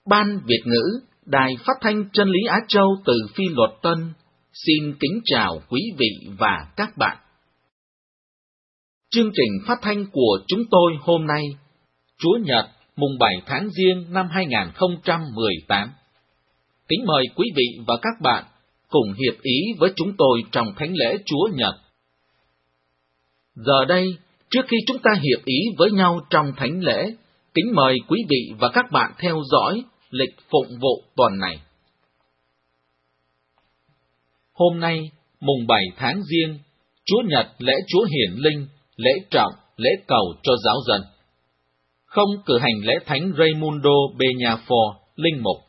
Ban Việt ngữ, Đài Phát thanh Chân lý Á Châu từ Phi Luật Tân, xin kính chào quý vị và các bạn. Chương trình phát thanh của chúng tôi hôm nay, Chúa Nhật, mùng 7 tháng Giêng năm 2018. Kính mời quý vị và các bạn cùng hiệp ý với chúng tôi trong Thánh lễ Chúa Nhật. Giờ đây, trước khi chúng ta hiệp ý với nhau trong Thánh lễ, kính mời quý vị và các bạn theo dõi lịch phụng vụ tuần này. Hôm nay, mùng 7 tháng Giêng, Chúa Nhật lễ Chúa Hiển Linh, lễ trọng, lễ cầu cho giáo dân. Không cử hành lễ Thánh Raimundo Peñafort, linh mục.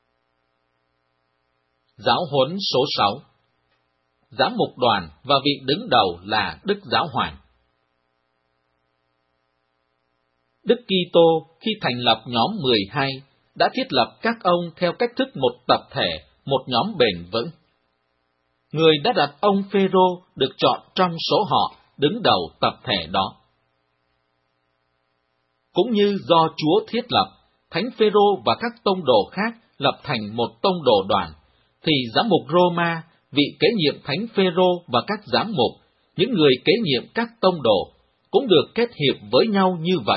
Giáo huấn số 6. Giám mục đoàn và vị đứng đầu là Đức Giáo Hoàng. Đức Kitô khi thành lập nhóm 12 đã thiết lập các ông theo cách thức một tập thể, một nhóm bền vững. Người đã đặt ông Phêrô được chọn trong số họ đứng đầu tập thể đó. Cũng như do Chúa thiết lập, Thánh Phêrô và các tông đồ khác lập thành một tông đồ đoàn, thì giám mục Roma, vị kế nhiệm Thánh Phêrô và các giám mục, những người kế nhiệm các tông đồ, cũng được kết hiệp với nhau như vậy.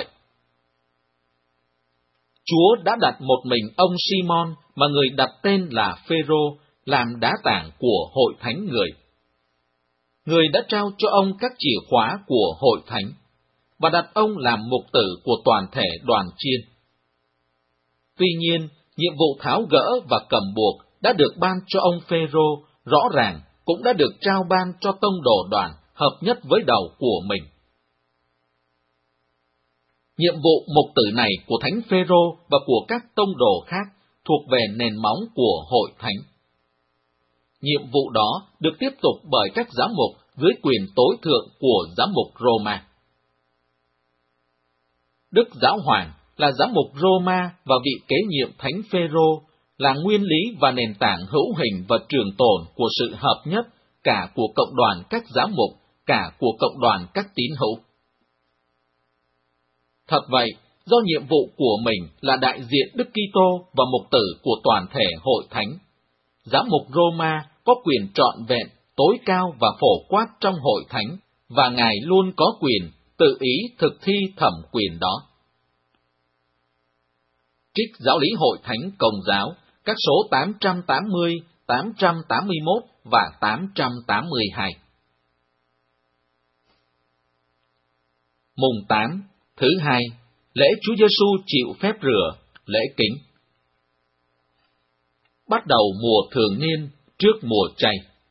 Chúa đã đặt một mình ông Simon mà người đặt tên là Phêrô làm đá tảng của hội thánh người. Người đã trao cho ông các chìa khóa của hội thánh và đặt ông làm mục tử của toàn thể đoàn chiên. Tuy nhiên, nhiệm vụ tháo gỡ và cầm buộc đã được ban cho ông Phêrô rõ ràng cũng đã được trao ban cho tông đồ đoàn hợp nhất với đầu của mình. Nhiệm vụ mục tử này của Thánh Phêrô và của các tông đồ khác thuộc về nền móng của hội thánh. Nhiệm vụ đó được tiếp tục bởi các giám mục dưới quyền tối thượng của giám mục Roma. Đức Giáo Hoàng là giám mục Roma và vị kế nhiệm Thánh Phêrô là nguyên lý và nền tảng hữu hình và trường tồn của sự hợp nhất cả của cộng đoàn các giám mục, cả của cộng đoàn các tín hữu. Thật vậy, do nhiệm vụ của mình là đại diện Đức Kitô và mục tử của toàn thể hội thánh, giám mục Roma có quyền trọn vẹn, tối cao và phổ quát trong hội thánh, và Ngài luôn có quyền tự ý thực thi thẩm quyền đó. Trích Giáo lý Hội Thánh Công giáo, các số 880, 881 và 882. Mùng 8, thứ hai, lễ Chúa Giêsu chịu phép rửa, lễ kính. Bắt đầu mùa thường niên trước mùa chay.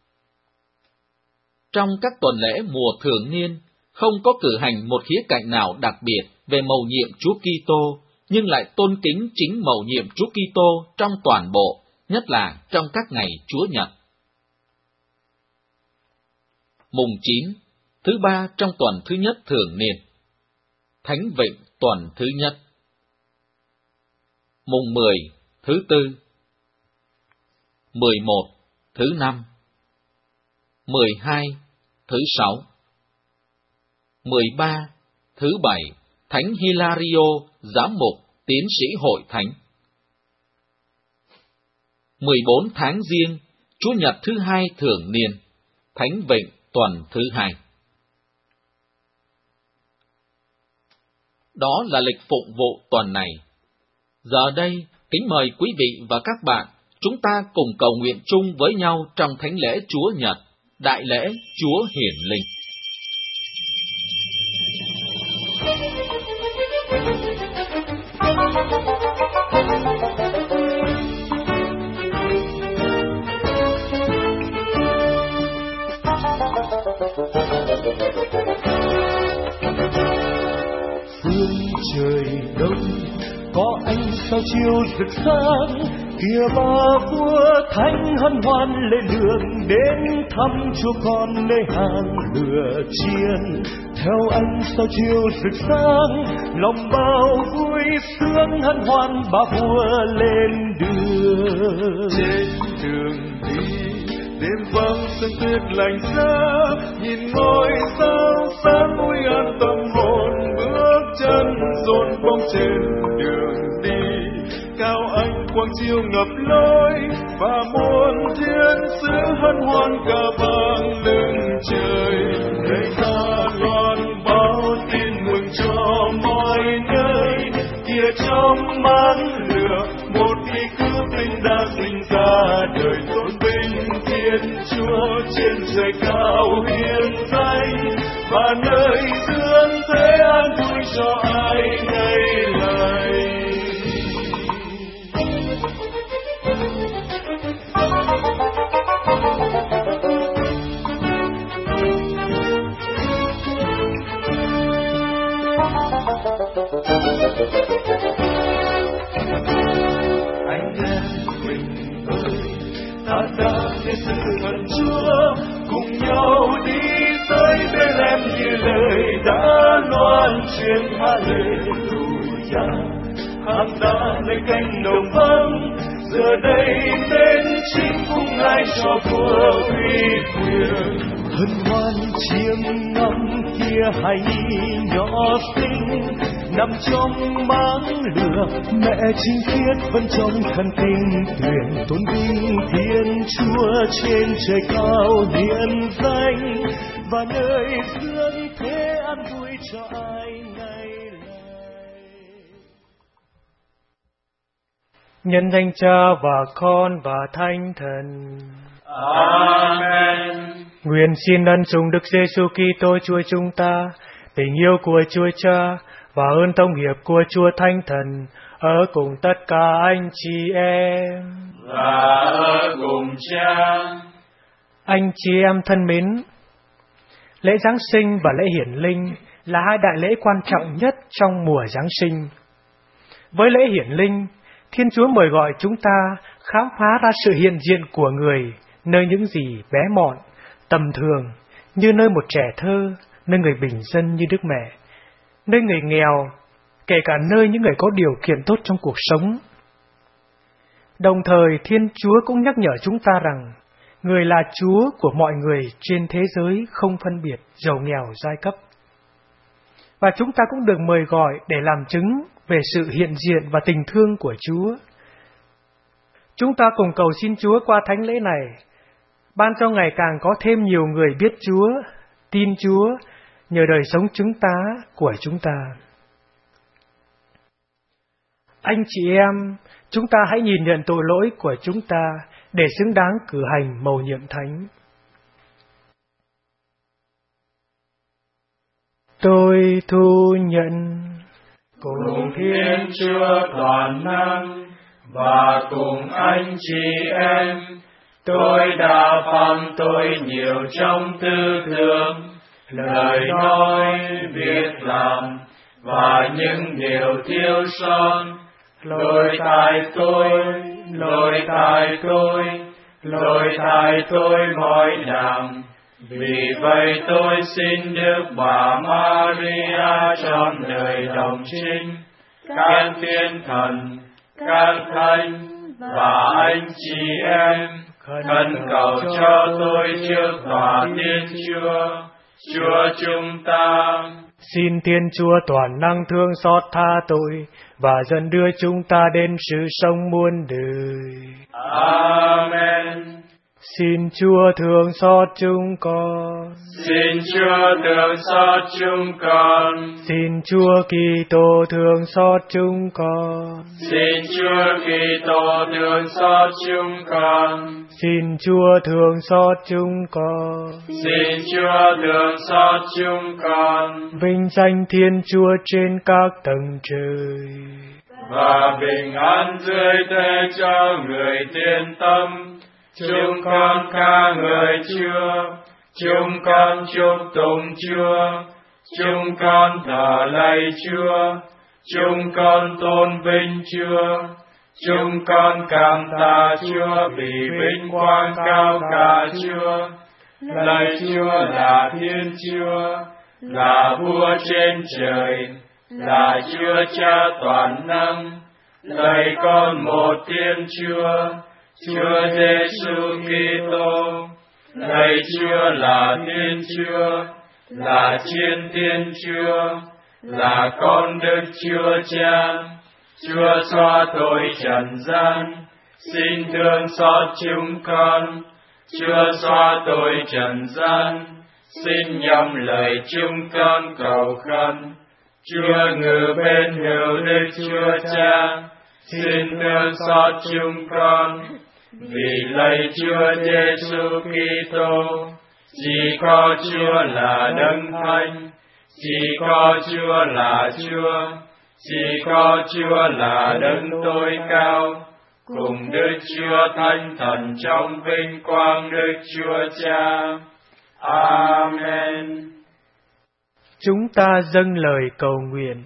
Trong các tuần lễ mùa thường niên, không có cử hành một khía cạnh nào đặc biệt về mầu nhiệm Chúa Kitô, nhưng lại tôn kính chính mầu nhiệm Chúa Kitô trong toàn bộ, nhất là trong các ngày Chúa Nhật. Mùng 9, thứ ba trong tuần thứ nhất thường niên. Thánh Vịnh tuần thứ nhất. Mùng 10, thứ tư. 11, thứ năm. 12, thứ sáu. 13, thứ bảy, Thánh Hilario, giám mục, tiến sĩ hội thánh. 14 tháng Giêng, Chủ nhật thứ hai thường niên, Thánh Vịnh tuần thứ hai. Đó là lịch phụng vụ tuần này. Giờ đây, kính mời quý vị và các bạn, chúng ta cùng cầu nguyện chung với nhau trong Thánh lễ Chúa Nhật, Đại lễ Chúa Hiển Linh. Phương trời đông có ánh sao chiều rực sáng, kìa ba vua thánh hân hoan lên đường đến thăm Chúa Con nơi hàng lửa chiên. Theo ánh sao chiều rực sáng, lòng bao vui sướng hân hoan ba vua lên đường. Trên đường đi đêm vắng sương tuyết lạnh giá, nhìn ngôi sao sáng vui an tâm hồn, bước chân dồn bóng trên đường đi cao anh quang chiếu ngập lối, và muôn thiên sứ hân hoan ca vang lưng trời. Đời ta loan báo tin mừng cho mọi nơi, kia trong màn lửa một vị cứu tinh đã sinh ra đời. Tôn vinh Thiên Chúa trên trời cao hiền danh, và nơi dương thế an vui cho ai ngày lành. Anh em mình ơi, ta đã đến sự gần Chúa, cùng nhau đi tới Bethlehem như lời đã loan truyền. Hallelujah, hàng ta lấy cánh đồng vắng, giờ đây đến chính cung Ngài cho vua uy quyền. Hân hoan chiêm ngắm kia hay nhỏ xinh, nằm trong máng lửa mẹ trinh khiết vẫn trong khăn tinh tuyển. Tôn vinh Thiên Chúa trên trời cao hiền danh, và nơi dương thế an vui cho ai ngày lành. Nhân danh Cha và Con và Thánh Thần. Amen. Nguyện xin ân sủng Đức Giêsu Kitô Chúa chúng ta, tình yêu của Chúa Cha và ơn thông hiệp của Chúa Thánh Thần ở cùng tất cả anh chị em. Và ở cùng Cha. Anh chị em thân mến, lễ Giáng sinh và lễ Hiển Linh là hai đại lễ quan trọng nhất trong mùa Giáng sinh. Với lễ Hiển Linh, Thiên Chúa mời gọi chúng ta khám phá ra sự hiện diện của Người nơi những gì bé mọn, tầm thường, như nơi một trẻ thơ, nơi người bình dân như Đức Mẹ, nơi người nghèo, kể cả nơi những người có điều kiện tốt trong cuộc sống. Đồng thời, Thiên Chúa cũng nhắc nhở chúng ta rằng Người là Chúa của mọi người trên thế giới, không phân biệt giàu nghèo giai cấp. Và chúng ta cũng được mời gọi để làm chứng về sự hiện diện và tình thương của Chúa. Chúng ta cùng cầu xin Chúa qua thánh lễ này, ban cho ngày càng có thêm nhiều người biết Chúa, tin Chúa nhờ đời sống chứng tá của chúng ta. Anh chị em, chúng ta hãy nhìn nhận tội lỗi của chúng ta để xứng đáng cử hành mầu nhiệm thánh. Tôi thu nhận cùng Thiên Chúa toàn năng và cùng anh chị em, tôi đã phạm tội nhiều trong tư tưởng, lời nói, việc làm và những điều thiếu sót. Lỗi tại tôi mỗi đẳng. Vì vậy tôi xin Đức Bà Maria trọn đời đồng trinh, các thiên thần, các thánh và anh chị em khẩn cầu cho tôi trước tòa Thiên Chúa, Chúa chúng ta. Xin Thiên Chúa toàn năng thương xót tha tội và dẫn đưa chúng ta đến sự sống muôn đời. Amen. Xin Chúa thương xót chúng con. Xin Chúa thương xót chúng con. Xin Chúa Kitô thương xót chúng con. Xin Chúa Kitô thương xót chúng con. Xin Chúa thương xót chúng con. Xin Chúa thương xót chúng con. Vinh danh Thiên Chúa trên các tầng trời, và bình an dưới thế cho người tiên tâm. Chúng con ca ngợi Chúa, chúng con chúc tụng Chúa, chúng con thờ lạy Chúa, chúng con tôn vinh Chúa, chúng con cảm tạ Chúa vì vinh quang cao cả Chúa. Lạy Chúa là Thiên Chúa, là Vua trên trời, là Chúa Cha toàn năng. Lạy con một Thiên Chúa, Chúa Giêsu Kitô. Lạy Chúa là Thiên Chúa, là Chiến Thiên Chúa, là con Đức Chúa Cha. Chúa xóa tội trần gian, xin thương xót chúng con. Chúa xóa tội trần gian, xin nhậm lời chúng con cầu khẩn. Chúa ngự bên hữu Đức Chúa Cha, xin thương xót chúng con. Vì lạy Chúa Giêsu Kitô, chỉ có Chúa là Đấng Thánh, chỉ có Chúa là Chúa, chỉ có Chúa là Đấng tối cao, cùng Đức Chúa Thánh Thần trong vinh quang Đức Chúa Cha. Amen. Chúng ta dâng lời cầu nguyện.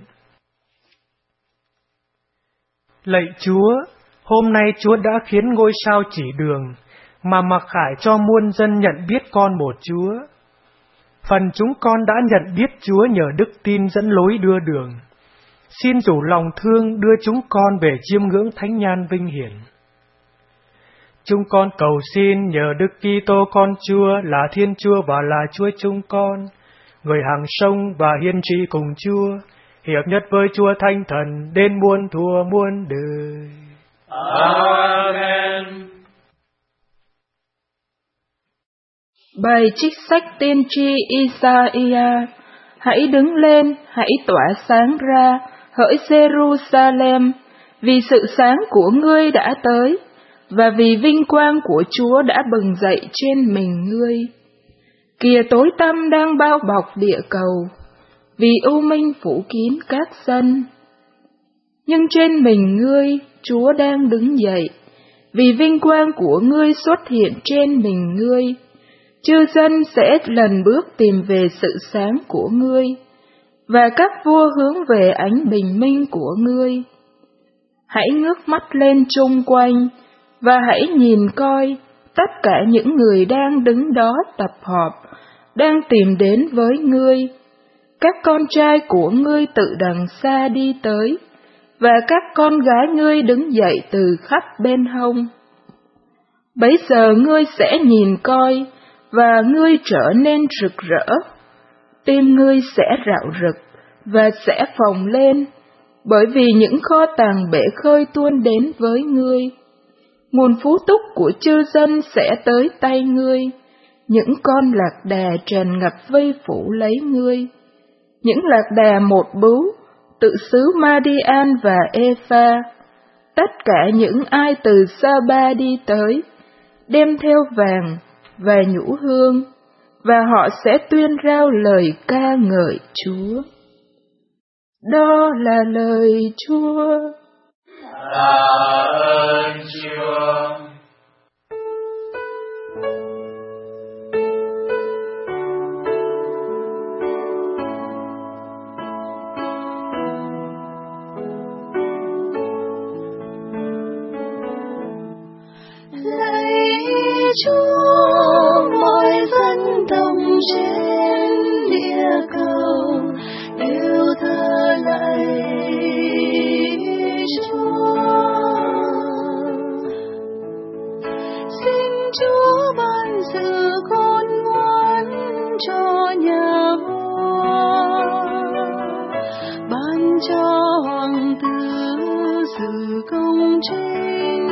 Lạy Chúa, hôm nay Chúa đã khiến ngôi sao chỉ đường, mà mặc khải cho muôn dân nhận biết con một Chúa. Phần chúng con đã nhận biết Chúa nhờ đức tin dẫn lối đưa đường. Xin rủ lòng thương đưa chúng con về chiêm ngưỡng thánh nhan vinh hiển. Chúng con cầu xin nhờ Đức Kitô con Chúa là Thiên Chúa và là Chúa chúng con, người hằng sống và hiên trị cùng Chúa, hiệp nhất với Chúa Thánh Thần đến muôn thuở muôn đời. Amen. Bài trích sách tiên tri Isaiah. Hãy đứng lên, hãy tỏa sáng ra, hỡi Jerusalem, vì sự sáng của ngươi đã tới, và vì vinh quang của Chúa đã bừng dậy trên mình ngươi. Kìa tối tăm đang bao bọc địa cầu, vì u minh phủ kín các dân. Nhưng trên mình ngươi, Chúa đang đứng dậy, vì vinh quang của ngươi xuất hiện trên mình ngươi. Chư dân sẽ lần bước tìm về sự sáng của ngươi, và các vua hướng về ánh bình minh của ngươi. Hãy ngước mắt lên chung quanh, và hãy nhìn coi, tất cả những người đang đứng đó tập họp, đang tìm đến với ngươi. Các con trai của ngươi từ đằng xa đi tới, và các con gái ngươi đứng dậy từ khắp bên hông. Bấy giờ ngươi sẽ nhìn coi, và ngươi trở nên rực rỡ. Tim ngươi sẽ rạo rực, và sẽ phồng lên, bởi vì những kho tàng bể khơi tuôn đến với ngươi. Nguồn phú túc của chư dân sẽ tới tay ngươi, những con lạc đà tràn ngập vây phủ lấy ngươi. Những lạc đà một bú, từ xứ Madian và Epha, tất cả những ai từ Sa-ba đi tới, đem theo vàng và nhũ hương, và họ sẽ tuyên rao lời ca ngợi Chúa. Đó là lời Chúa. Tạ ơn Chúa. Lạy Chúa, mọi dân đồng trên địa cầu đều thờ lạy Chúa. Xin Chúa ban sự khôn ngoan cho nhà vua, ban cho hoàng tử sự công chính,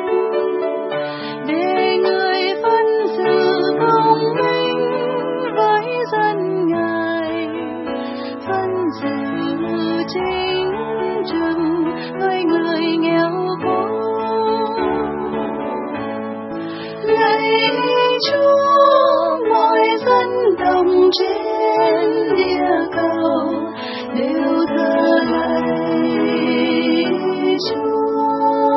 để người phân xử công minh với dân Ngài, phân xử chính trực với người nghèo khổ. Lạy Chúa, mọi dân đồng trên địa cầu đều thờ lạy Chúa.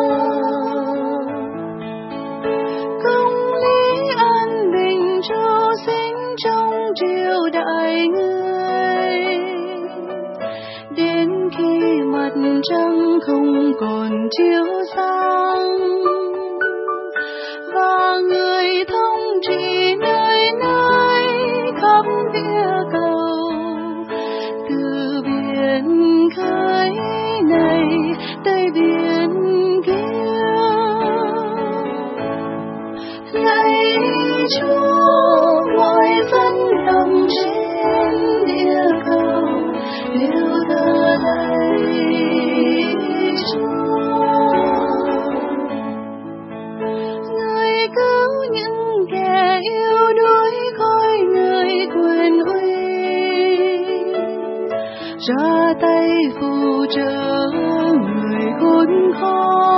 Công lý an bình tru sinh trong triều đại ngươi, đến khi mặt trăng không còn chiếu sáng, và người thống trị nơi nơi khắp địa cầu, từ biển khơi này tới biển kia. Lạy Chúa, mọi dân đồng trên địa cầu đều thờ lạy Chúa. trợ người khốn khó.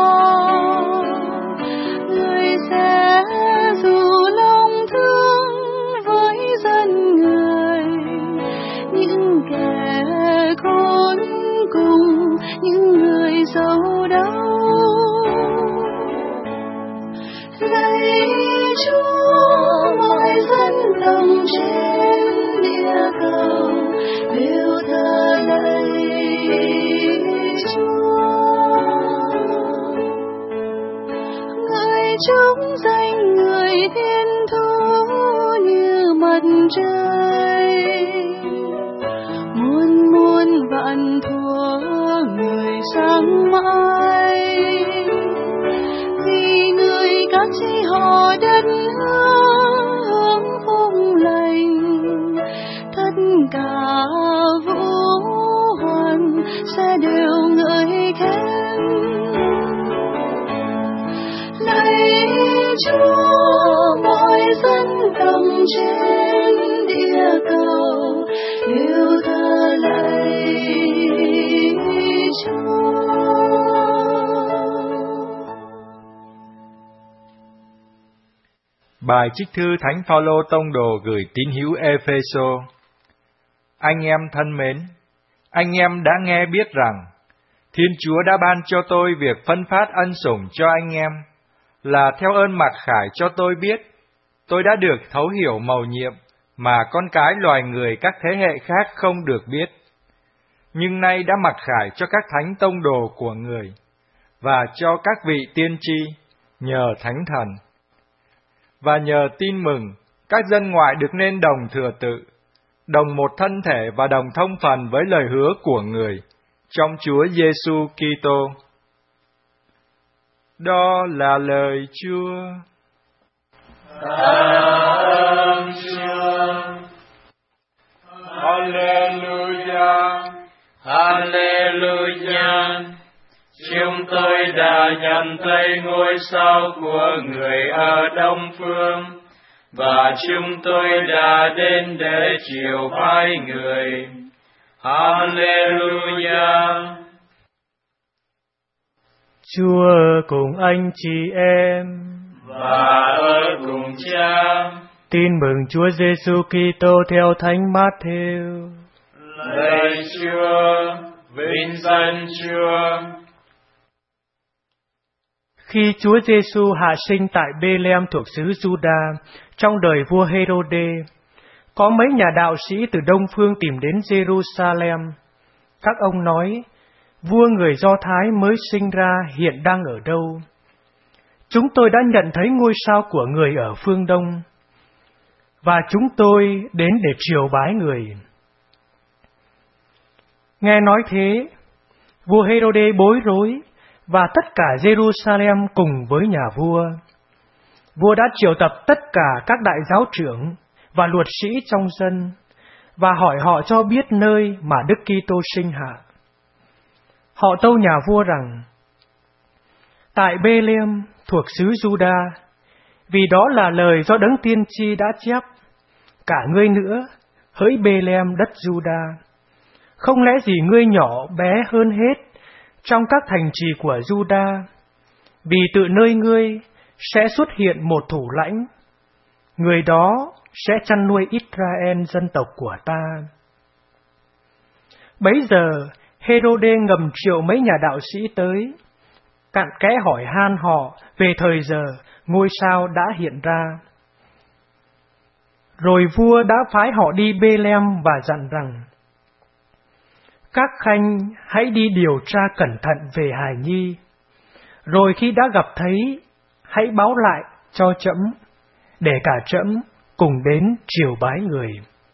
Người sẽ dù lòng thương với dân người, những kẻ khốn cùng, những người giàu đau. Lạy Chúa, mọi dân lòng trên địa cầu đều thờ lạy Chúa. Ngài chúng danh người thiên thu như mặt trời, muôn muôn vạn thuở người sáng mãi. Vì người các chi họ đất hướng phúc lành, tất cả vũ hoàn sẽ đều ngợi khen. Lạy Chúa, mọi dân tộc trên địa cầu đều thờ lạy Chúa. Bài trích thư Thánh Phaolô tông đồ gửi tín hữu Ê-phê-sô. Anh em thân mến, anh em đã nghe biết rằng Thiên Chúa đã ban cho tôi việc phân phát ân sủng cho anh em, là theo ơn mặc khải cho tôi biết. Tôi đã được thấu hiểu mầu nhiệm mà con cái loài người các thế hệ khác không được biết. Nhưng nay đã mặc khải cho các thánh tông đồ của người, và cho các vị tiên tri, nhờ Thánh Thần. Và nhờ tin mừng, các dân ngoại được nên đồng thừa tự, đồng một thân thể và đồng thông phần với lời hứa của người, trong Chúa Giêsu Kitô. Đó là lời Chúa. Ơn Chúa. Hallelujah, Hallelujah. Chúng tôi đã nhận thấy ngôi sao của người ở Đông Phương, và chúng tôi đã đến để chiều bái người. Hallelujah. Chúa cùng anh chị em và ở cùng Cha. Tin mừng Chúa Giêsu Kitô theo Thánh Mát-thêu. Lạy Chúa, vinh danh Chúa. Khi Chúa Giêsu hạ sinh tại Bê-lem thuộc xứ Giu-đa, trong đời vua Hê-rô-đê, có mấy nhà đạo sĩ từ Đông Phương tìm đến Giê-ru-sa-lem. Các ông nói, vua người Do Thái mới sinh ra hiện đang ở đâu? Chúng tôi đã nhận thấy ngôi sao của người ở phương Đông, và chúng tôi đến để triều bái người. Nghe nói thế, vua Hê-rô-đê bối rối, và tất cả Giê-ru-sa-lem cùng với nhà vua. Vua đã triệu tập tất cả các đại giáo trưởng và luật sĩ trong dân, và hỏi họ cho biết nơi mà Đức Kitô sinh hạ. Họ tâu nhà vua rằng, tại Bê-lem thuộc xứ Giu-đa, vì đó là lời do đấng tiên tri đã chép, cả ngươi nữa, hỡi Bê-lem đất Giu-đa, không lẽ gì ngươi nhỏ bé hơn hết trong các thành trì của Giu-đa, vì từ nơi ngươi sẽ xuất hiện một thủ lãnh, người đó sẽ chăn nuôi Israel dân tộc của ta. Bấy giờ, Hê-rô-đê ngầm triệu mấy nhà đạo sĩ tới, cặn kẽ hỏi han họ về thời giờ ngôi sao đã hiện ra. Rồi vua đã phái họ đi Bê-lem và dặn rằng, các khanh hãy đi điều tra cẩn thận về hài nhi, rồi khi đã gặp thấy, hãy báo lại cho trẫm, để cả trẫm cùng đến triều bái người.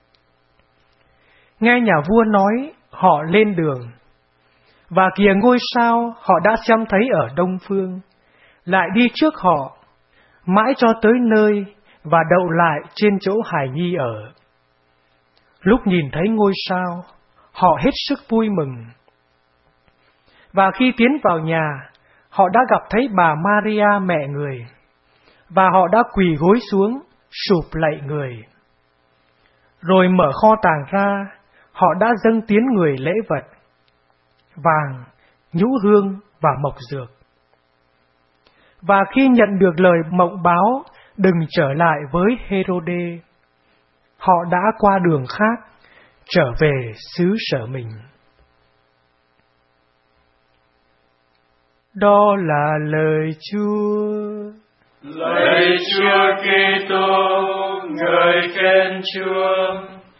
Nghe nhà vua nói, họ lên đường, và kìa ngôi sao họ đã xem thấy ở Đông Phương, lại đi trước họ, mãi cho tới nơi và đậu lại trên chỗ hài nhi ở. Lúc nhìn thấy ngôi sao, họ hết sức vui mừng. Và khi tiến vào nhà, họ đã gặp thấy bà Maria mẹ người, và họ đã quỳ gối xuống, sụp lạy người. Rồi mở kho tàng ra, họ đã dâng tiến người lễ vật. vàng, nhũ hương và mộc dược. Và khi nhận được lời mộng báo đừng trở lại với Herode, họ đã qua đường khác, trở về xứ sở mình. Đó là lời Chúa. Lạy Chúa Kitô, ngợi khen Chúa.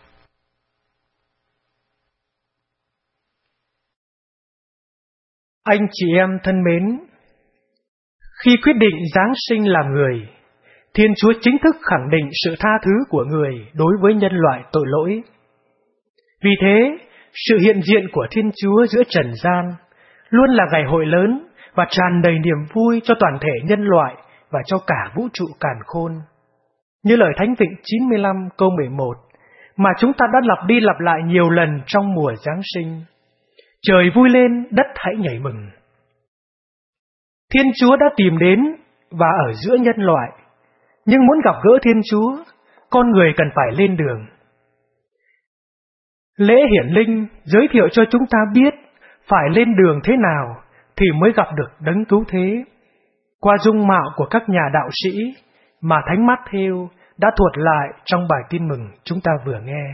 Anh chị em thân mến, khi quyết định giáng sinh làm người, Thiên Chúa chính thức khẳng định sự tha thứ của người đối với nhân loại tội lỗi. Vì thế, sự hiện diện của Thiên Chúa giữa trần gian luôn là ngày hội lớn và tràn đầy niềm vui cho toàn thể nhân loại và cho cả vũ trụ càn khôn. Như lời Thánh Vịnh 95 câu 11 mà chúng ta đã lặp đi lặp lại nhiều lần trong mùa Giáng sinh. Trời vui lên, đất hãy nhảy mừng. Thiên Chúa đã tìm đến và ở giữa nhân loại, nhưng muốn gặp gỡ Thiên Chúa, con người cần phải lên đường. Lễ hiển linh giới thiệu cho chúng ta biết phải lên đường thế nào thì mới gặp được đấng cứu thế, qua dung mạo của các nhà đạo sĩ mà Thánh Mát-thêu đã thuật lại trong bài tin mừng chúng ta vừa nghe.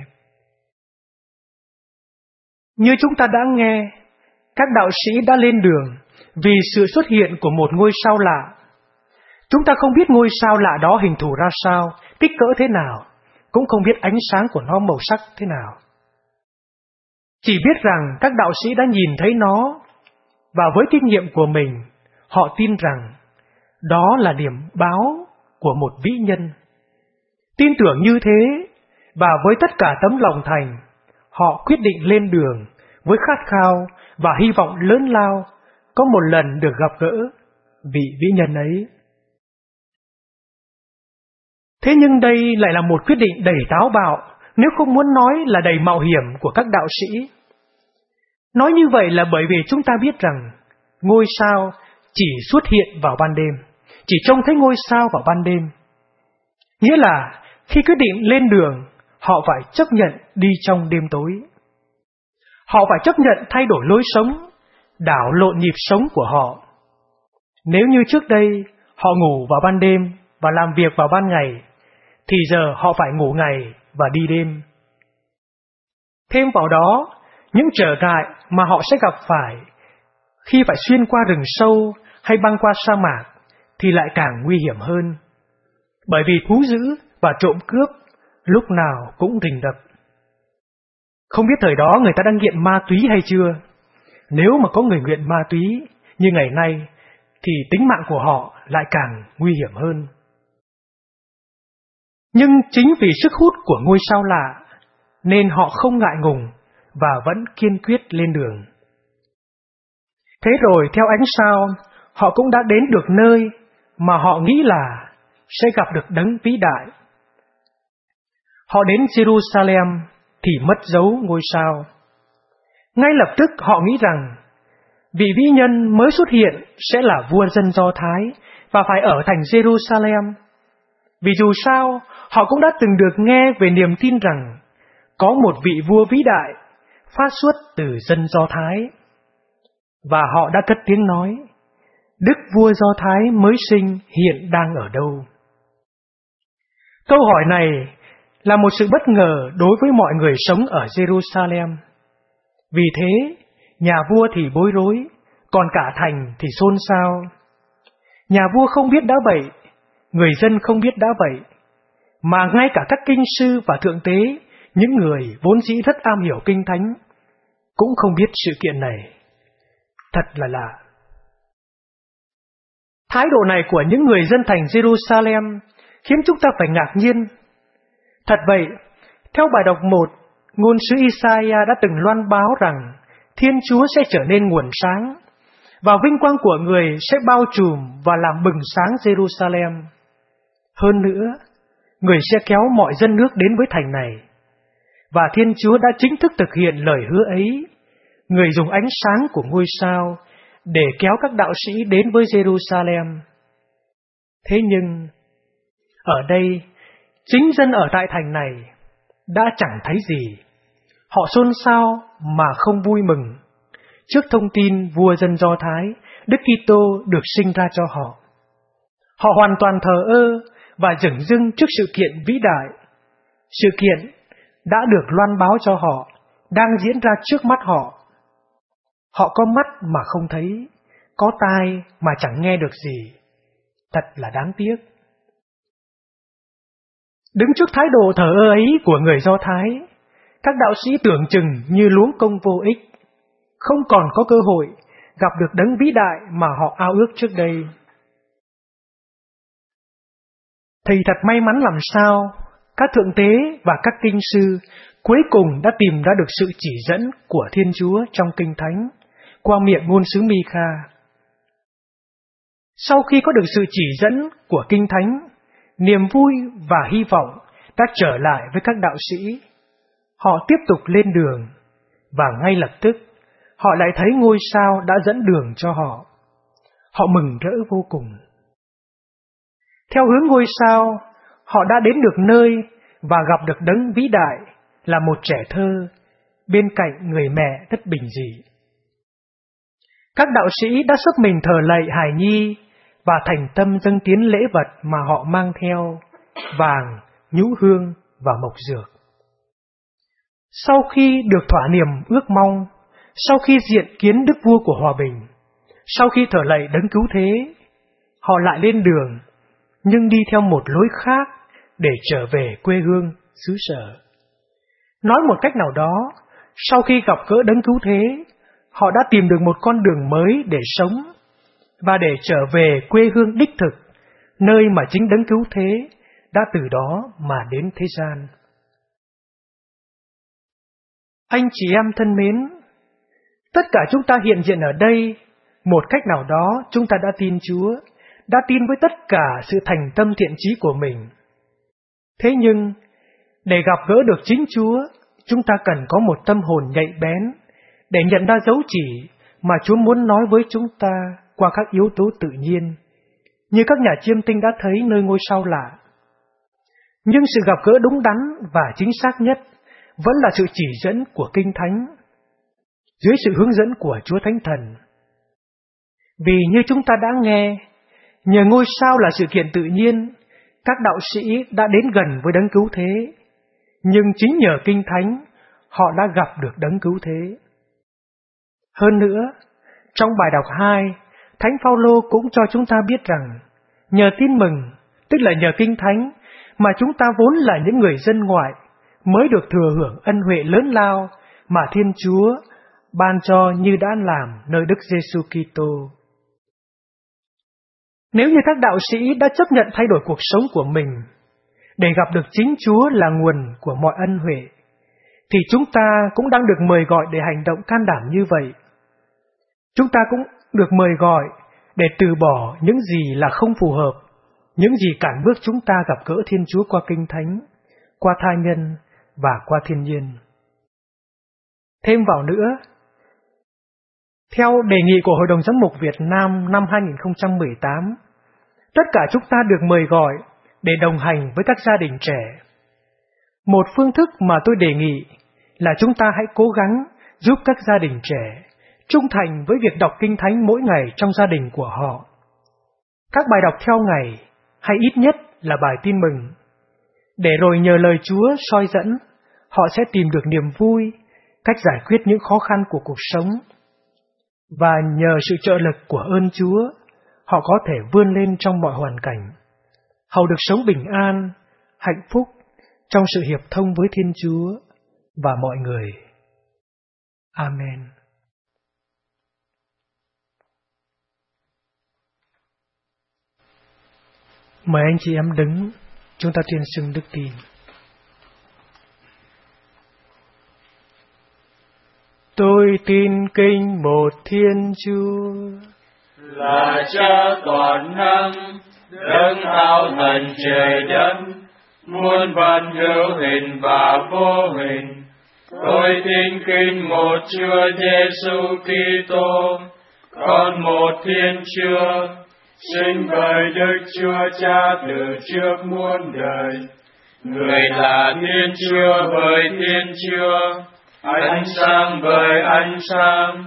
Như chúng ta đã nghe, các đạo sĩ đã lên đường vì sự xuất hiện của một ngôi sao lạ. Chúng ta không biết ngôi sao lạ đó hình thù ra sao, kích cỡ thế nào, cũng không biết ánh sáng của nó màu sắc thế nào. Chỉ biết rằng các đạo sĩ đã nhìn thấy nó, và với kinh nghiệm của mình, họ tin rằng đó là điểm báo của một vĩ nhân. Tin tưởng như thế, và với tất cả tấm lòng thành, họ quyết định lên đường với khát khao và hy vọng lớn lao có một lần được gặp gỡ vị vĩ nhân ấy. Thế nhưng đây lại là một quyết định đầy táo bạo, nếu không muốn nói là đầy mạo hiểm của các đạo sĩ. Nói như vậy là bởi vì chúng ta biết rằng ngôi sao chỉ xuất hiện vào ban đêm, chỉ trông thấy ngôi sao vào ban đêm. Nghĩa là khi quyết định lên đường, họ phải chấp nhận đi trong đêm tối. Họ phải chấp nhận thay đổi lối sống, đảo lộn nhịp sống của họ. Nếu như trước đây họ ngủ vào ban đêm và làm việc vào ban ngày, thì giờ họ phải ngủ ngày và đi đêm. Thêm vào đó, những trở ngại mà họ sẽ gặp phải khi phải xuyên qua rừng sâu hay băng qua sa mạc thì lại càng nguy hiểm hơn. Bởi vì thú dữ và trộm cướp lúc nào cũng rình rập. Không biết thời đó người ta đang nghiện ma túy hay chưa? Nếu mà có người nghiện ma túy như ngày nay thì tính mạng của họ lại càng nguy hiểm hơn. Nhưng chính vì sức hút của ngôi sao lạ nên họ không ngại ngùng và vẫn kiên quyết lên đường. Thế rồi theo ánh sao, họ cũng đã đến được nơi mà họ nghĩ là sẽ gặp được đấng vĩ đại. Họ đến Jerusalem thì mất dấu ngôi sao. Ngay lập tức họ nghĩ rằng vị vĩ nhân mới xuất hiện sẽ là vua dân Do Thái và phải ở thành Jerusalem. Vì dù sao, họ cũng đã từng được nghe về niềm tin rằng có một vị vua vĩ đại phát xuất từ dân Do Thái. Và họ đã cất tiếng nói, Đức vua Do Thái mới sinh hiện đang ở đâu? Câu hỏi này là một sự bất ngờ đối với mọi người sống ở Jerusalem. Vì thế, nhà vua thì bối rối, còn cả thành thì xôn xao. Nhà vua không biết đã vậy, người dân không biết đã vậy, mà ngay cả các kinh sư và thượng tế, những người vốn dĩ rất am hiểu kinh thánh, cũng không biết sự kiện này. Thật là lạ. Thái độ này của những người dân thành Jerusalem khiến chúng ta phải ngạc nhiên. Thật vậy, theo bài đọc 1, ngôn sứ Isaiah đã từng loan báo rằng Thiên Chúa sẽ trở nên nguồn sáng, và vinh quang của người sẽ bao trùm và làm bừng sáng Jerusalem. Hơn nữa, người sẽ kéo mọi dân nước đến với thành này. Và Thiên Chúa đã chính thức thực hiện lời hứa ấy. Người dùng ánh sáng của ngôi sao để kéo các đạo sĩ đến với Jerusalem. Thế nhưng, ở đây, chính dân ở tại thành này đã chẳng thấy gì. Họ xôn xao mà không vui mừng. trước thông tin vua dân Do Thái, Đức Kitô được sinh ra cho họ. Họ hoàn toàn thờ ơ và dửng dưng trước sự kiện vĩ đại. Sự kiện đã được loan báo cho họ, đang diễn ra trước mắt họ. Họ có mắt mà không thấy, có tai mà chẳng nghe được gì. Thật là đáng tiếc. Đứng trước thái độ thờ ơ ấy của người Do Thái, các đạo sĩ tưởng chừng như luống công vô ích, không còn có cơ hội gặp được đấng vĩ đại mà họ ao ước trước đây. Thì thật may mắn làm sao, các thượng tế và các kinh sư cuối cùng đã tìm ra được sự chỉ dẫn của Thiên Chúa trong Kinh Thánh qua miệng ngôn sứ Mi-kha. Sau khi có được sự chỉ dẫn của Kinh Thánh, niềm vui và hy vọng đã trở lại với các đạo sĩ. Họ tiếp tục lên đường, và ngay lập tức, họ lại thấy ngôi sao đã dẫn đường cho họ. Họ mừng rỡ vô cùng. Theo hướng ngôi sao, họ đã đến được nơi và gặp được đấng vĩ đại là một trẻ thơ bên cạnh người mẹ rất bình dị. Các đạo sĩ đã sức mình thờ lạy hài nhi và thành tâm dâng tiến lễ vật mà họ mang theo, vàng, nhũ hương và mộc dược. Sau khi được thỏa niềm ước mong, sau khi diện kiến đức vua của hòa bình, sau khi thờ lạy đấng cứu thế, họ lại lên đường, nhưng đi theo một lối khác để trở về quê hương xứ sở. Nói một cách nào đó, sau khi gặp gỡ đấng cứu thế, họ đã tìm được một con đường mới để sống, và để trở về quê hương đích thực, nơi mà chính đấng cứu thế đã từ đó mà đến thế gian. Anh chị em thân mến, tất cả chúng ta hiện diện ở đây, một cách nào đó chúng ta đã tin Chúa, đã tin với tất cả sự thành tâm thiện chí của mình. Thế nhưng, để gặp gỡ được chính Chúa, chúng ta cần có một tâm hồn nhạy bén, để nhận ra dấu chỉ mà Chúa muốn nói với chúng ta qua các yếu tố tự nhiên, như các nhà chiêm tinh đã thấy nơi ngôi sao lạ. Nhưng sự gặp gỡ đúng đắn và chính xác nhất vẫn là sự chỉ dẫn của Kinh Thánh, dưới sự hướng dẫn của Chúa Thánh Thần. Vì như chúng ta đã nghe, nhờ ngôi sao là sự kiện tự nhiên, các đạo sĩ đã đến gần với đấng cứu thế, nhưng chính nhờ Kinh Thánh, họ đã gặp được đấng cứu thế. Hơn nữa, trong bài đọc 2, Thánh Phaolô cũng cho chúng ta biết rằng, nhờ tin mừng, tức là nhờ Kinh Thánh, mà chúng ta vốn là những người dân ngoại, mới được thừa hưởng ân huệ lớn lao mà Thiên Chúa ban cho như đã làm nơi Đức Giêsu Kitô. Nếu như các đạo sĩ đã chấp nhận thay đổi cuộc sống của mình để gặp được chính Chúa là nguồn của mọi ân huệ, thì chúng ta cũng đang được mời gọi để hành động can đảm như vậy. Chúng ta cũng được mời gọi để từ bỏ những gì là không phù hợp, những gì cản bước chúng ta gặp gỡ Thiên Chúa qua Kinh Thánh, qua tha nhân và qua thiên nhiên. Thêm vào nữa, theo đề nghị của Hội đồng Giám mục Việt Nam năm 2018, tất cả chúng ta được mời gọi để đồng hành với các gia đình trẻ. Một phương thức mà tôi đề nghị là chúng ta hãy cố gắng giúp các gia đình trẻ trung thành với việc đọc Kinh Thánh mỗi ngày trong gia đình của họ. Các bài đọc theo ngày, hay ít nhất là bài tin mừng, để rồi nhờ lời Chúa soi dẫn, họ sẽ tìm được niềm vui, cách giải quyết những khó khăn của cuộc sống. Và nhờ sự trợ lực của ơn Chúa, họ có thể vươn lên trong mọi hoàn cảnh, hầu được sống bình an, hạnh phúc trong sự hiệp thông với Thiên Chúa và mọi người. Amen. Mời anh chị em đứng, chúng ta tuyên xưng đức tin. Tôi tin kinh một Thiên Chúa, là Cha toàn năng, đấng hào thần trời đất, muôn vật hữu hình và vô hình. Tôi tin kinh một Chúa Giêsu Kitô, con một Thiên Chúa, sinh bởi Đức Chúa Cha từ trước muôn đời. Người là Thiên Chúa bởi Thiên Chúa, ánh sáng bởi ánh sáng,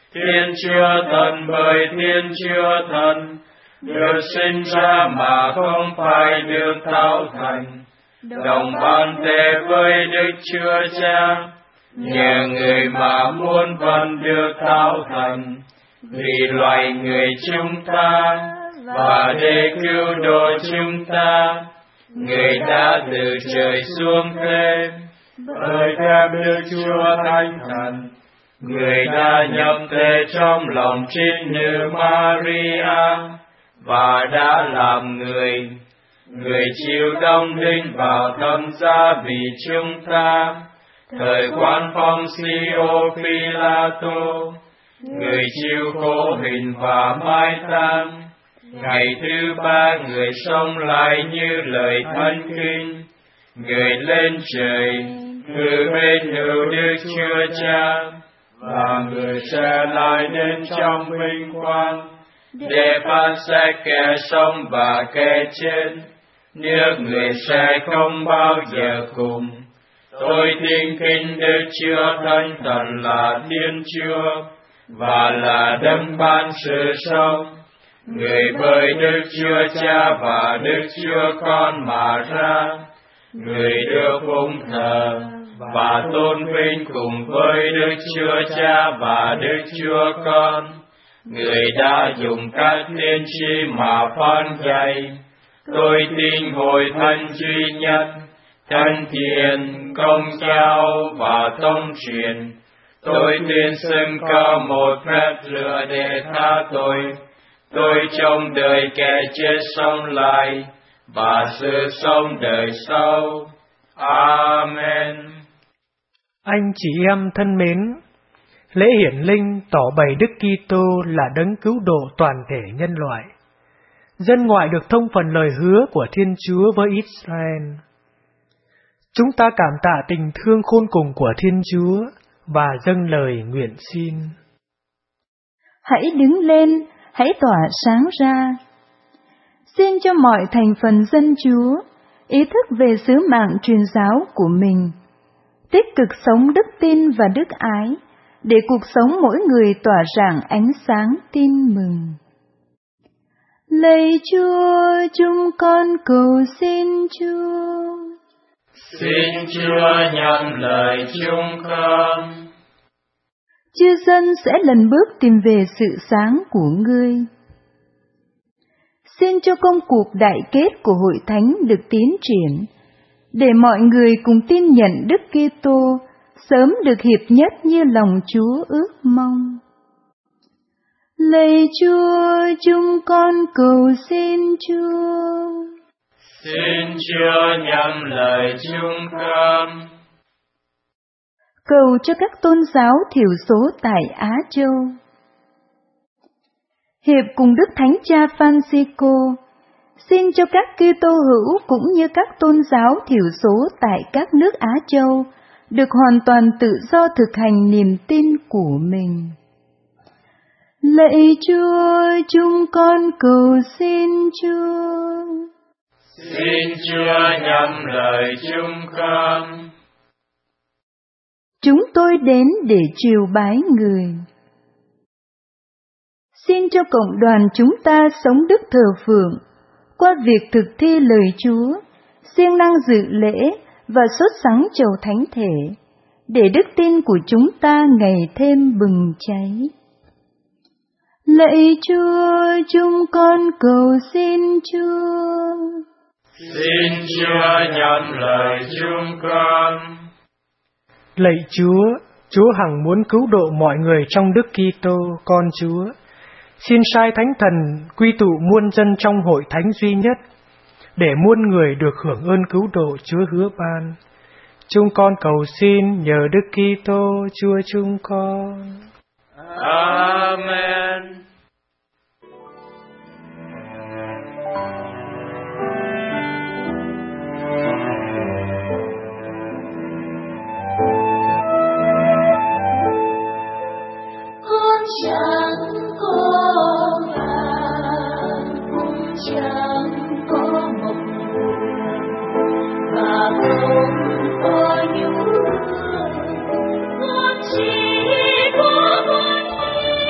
Thiên Chúa Thần bởi Thiên Chúa Thần, được sinh ra mà không phải được tạo thành, đồng ban tề với Đức Chúa Cha, nhờ người mà muôn vật được tạo thành, vì loài người chúng ta, và để cứu độ chúng ta, người đã từ trời xuống thế, bởi phép Đức Chúa Thánh Thần, người đã nhập thể trong lòng trinh nữ Maria, và đã làm người. Người chịu đóng đinh vào thập giá vì chúng ta, thời quan phong Pôncio Phi-la-tô, người chịu khổ hình và mai táng. Ngày thứ ba người sống lại như lời thánh kinh, người lên trời, ngự bên hữu Đức Chúa Cha, và người sẽ lại đến trong vinh quang, để phán xét kẻ sống và kẻ chết. Nước người sẽ không bao giờ cùng. Tôi tin kính Đức Chúa Thánh Thần là Thiên Chúa, và là đấng ban sự sống, người bởi Đức Chúa Cha và Đức Chúa Con mà ra, người được phụng thờ và tôn vinh cùng với Đức Chúa Cha và Đức Chúa Con. Người đã dùng các tiên tri mà phán dạy. Tôi tin hội thánh duy nhất, thánh thiện, công giáo và tông truyền. Tôi tin xưng có một phép lửa để tha tội. Tôi trông đợi kẻ chết sống lại và sự sống đời sau. Amen. Anh chị em thân mến, lễ hiển linh tỏ bày Đức Kitô là đấng cứu độ toàn thể nhân loại. Dân ngoại được thông phần lời hứa của Thiên Chúa với Israel. Chúng ta cảm tạ tình thương khôn cùng của Thiên Chúa và dâng lời nguyện xin. Hãy đứng lên, hãy tỏa sáng ra. Xin cho mọi thành phần dân Chúa ý thức về sứ mạng truyền giáo của mình, tích cực sống đức tin và đức ái, để cuộc sống mỗi người tỏa rạng ánh sáng tin mừng. Lạy Chúa, chúng con cầu xin Chúa. Xin Chúa nhận lời chúng con. Chư dân sẽ lần bước tìm về sự sáng của ngươi. Xin cho công cuộc đại kết của Hội Thánh được tiến triển, để mọi người cùng tin nhận Đức Kitô sớm được hiệp nhất như lòng Chúa ước mong. Lạy Chúa, chúng con cầu xin Chúa. Xin Chúa nhận lời chúng con. Cầu cho các tôn giáo thiểu số tại Á Châu. Hiệp cùng Đức Thánh Cha Francisco, xin cho các Kitô hữu cũng như các tôn giáo thiểu số tại các nước Á Châu được hoàn toàn tự do thực hành niềm tin của mình. Lạy Chúa, chúng con cầu xin Chúa. Xin Chúa nhận lời chúng con. Chúng tôi đến để triều bái người. Xin cho cộng đoàn chúng ta sống đức thờ phượng, qua việc thực thi lời Chúa, siêng năng dự lễ và sốt sắng chầu thánh thể, để đức tin của chúng ta ngày thêm bừng cháy. Lạy Chúa, chúng con cầu xin Chúa. Xin Chúa nhận lời chúng con. Lạy Chúa, Chúa hằng muốn cứu độ mọi người trong Đức Kitô con Chúa. Xin sai Thánh Thần quy tụ muôn dân trong hội thánh duy nhất, để muôn người được hưởng ơn cứu độ Chúa hứa ban. Chúng con cầu xin nhờ Đức Kitô Chúa chúng con. Amen. Con chẳng có vàng, cũng chẳng có mộc và không có nhũ, con chỉ có con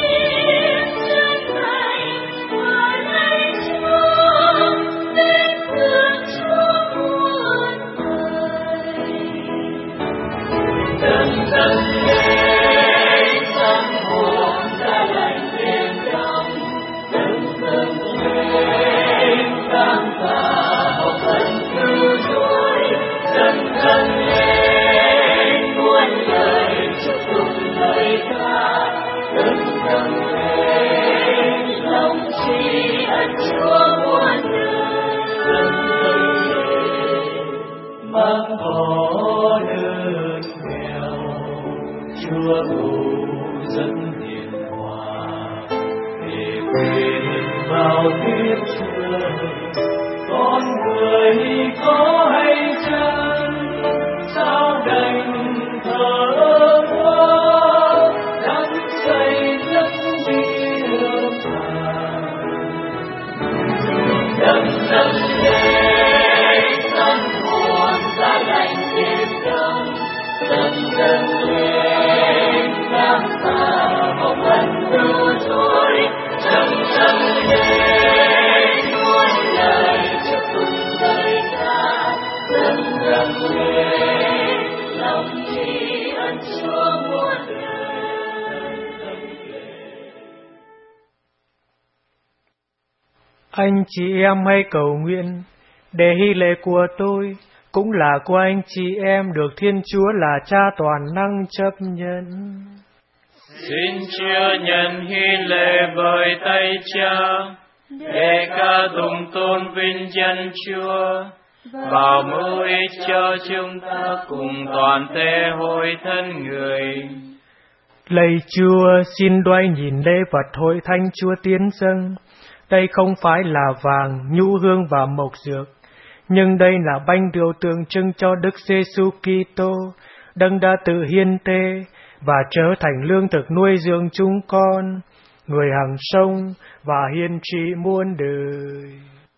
Anh chị em hãy cầu nguyện để hy lễ của tôi cũng là của anh chị em được Thiên Chúa là Cha toàn năng chấp nhận. Xin Chúa nhận hy lễ bởi tay Cha, để ca tụng tôn vinh danh Chúa, bảo mưu ích cho chúng ta cùng toàn thể hội thánh người. Lạy Chúa, xin đoái nhìn lễ vật hội thánh Chúa tiến dâng. Đây không phải là vàng, nhu hương và mộc dược, nhưng đây là bánh rượu tượng trưng cho Đức Giêsu Kitô, Đấng đã tự hiến tế và trở thành lương thực nuôi dưỡng chúng con, người hằng sống và hiên trị muôn đời.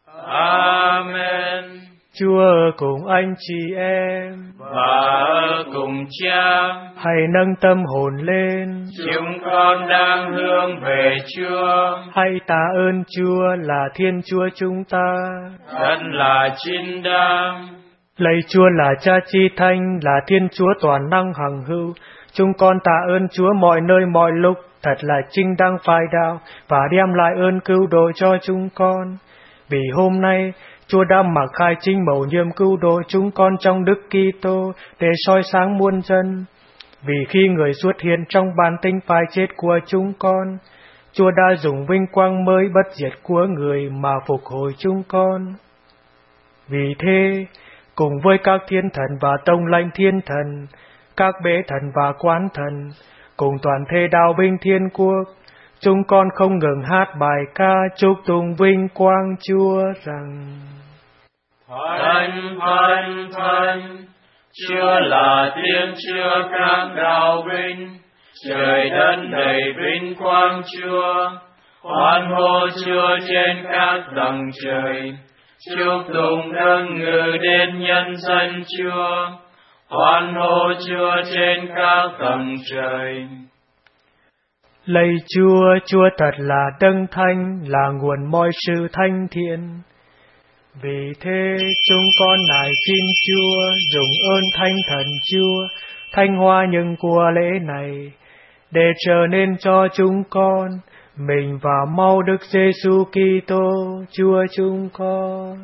Amen. Chúa ở cùng anh chị em và ở cùng Cha. Hãy nâng tâm hồn lên. Chúng con đang hướng về Chúa. Hãy tạ ơn Chúa là Thiên Chúa chúng ta. Thật là chính đáng. Lạy Chúa là Cha Chi Thánh, là Thiên Chúa toàn năng hằng hữu. Chúng con tạ ơn Chúa mọi nơi mọi lúc, thật là chính đáng phái đạo và đem lại ơn cứu độ cho chúng con. Vì hôm nay Chúa đã mặc khai chính mầu nhiệm cứu độ chúng con trong Đức Kitô để soi sáng muôn dân. Vì khi Người xuất hiện trong bản tính phai chết của chúng con, Chúa đã dùng vinh quang mới bất diệt của Người mà phục hồi chúng con. Vì thế, cùng với các thiên thần và tông lãnh thiên thần, các bế thần và quán thần, cùng toàn thể đạo binh thiên quốc, chúng con không ngừng hát bài ca chúc tụng vinh quang Chúa rằng: Thánh, thánh, thánh, Chúa là Thiên Chúa các đạo binh, trời đất đầy vinh quang Chúa, hoan hô Chúa trên các tầng trời, chúc tụng đấng ngự đến nhân dân Chúa, hoan hô Chúa trên các tầng trời. Lạy Chúa, Chúa thật là đấng thánh, là nguồn mọi sự thanh thiện. Vì thế chúng con nài xin Chúa dùng ơn Thánh Thần Chúa thanh hóa những của lễ này, để trở nên cho chúng con mình và mau Đức Giêsu Kitô Chúa chúng con.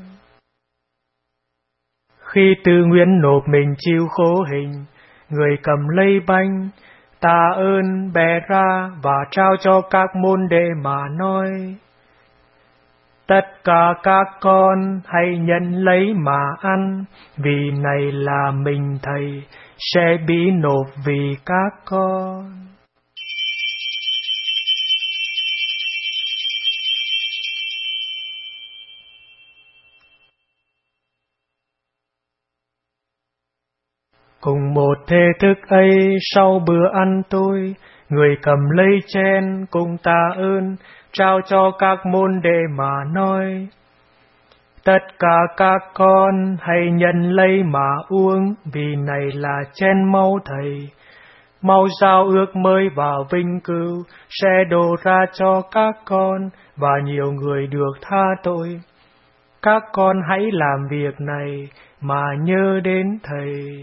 Khi tự nguyện nộp mình chịu khổ hình, Người cầm lấy bánh, tạ ơn bẻ ra và trao cho các môn đệ mà nói: Tất cả các con hãy nhận lấy mà ăn, vì này là mình Thầy sẽ bị nộp vì các con. Cùng một thể thức ấy, sau bữa ăn tối, Người cầm lấy chén cùng tạ ơn, trao cho các môn đệ mà nói: Tất cả các con hãy nhận lấy mà uống, vì này là chén máu Thầy, máu giao ước mới và vinh cửu sẽ đổ ra cho các con và nhiều người được tha tội. Các con hãy làm việc này mà nhớ đến Thầy.